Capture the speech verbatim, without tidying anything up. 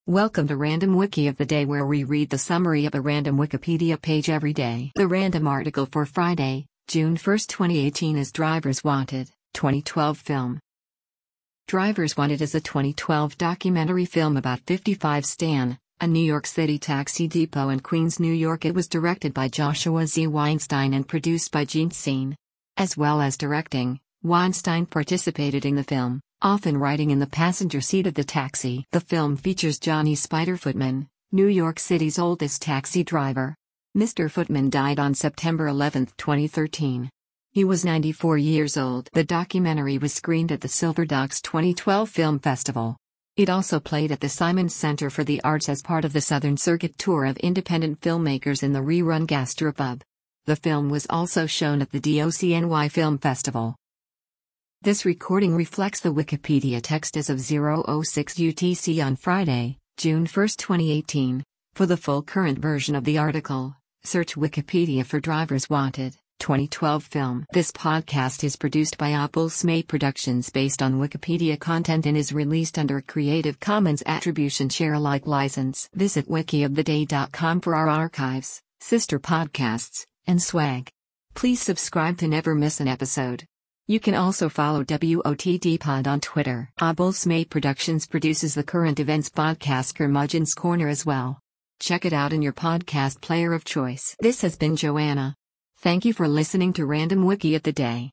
Welcome to Random Wiki of the Day, where we read the summary of a random Wikipedia page every day. The random article for Friday, June first, twenty eighteen is Drivers Wanted, twenty twelve film. Drivers Wanted is a twenty twelve documentary film about fifty-five Stan, a New York City taxi depot in Queens, New York. It was directed by Joshua Z. Weinstein and produced by Gene Scene. As well as directing, Weinstein participated in the film, often riding in the passenger seat of the taxi. The film features Johnny Spider Footman, New York City's oldest taxi driver. Mister Footman died on September eleventh, twenty thirteen. He was ninety-four years old. The documentary was screened at the Silver Docs twenty twelve Film Festival. It also played at the Simons Center for the Arts as part of the Southern Circuit tour of independent filmmakers in the rerun Gastropub. The film was also shown at the D O C N Y Film Festival. This recording reflects the Wikipedia text as of zero oh six U T C on Friday, June first, twenty eighteen. For the full current version of the article, search Wikipedia for Drivers Wanted, twenty twelve film. This podcast is produced by Apple Smay Productions based on Wikipedia content and is released under a Creative Commons Attribution Share Alike license. Visit wiki of the day dot com for our archives, sister podcasts, and swag. Please subscribe to never miss an episode. You can also follow W O T D Pod on Twitter. Apple Smay Productions produces the current events podcast Curmudgeon's Corner as well. Check it out in your podcast player of choice. This has been Joanna. Thank you for listening to Random Wiki of the Day.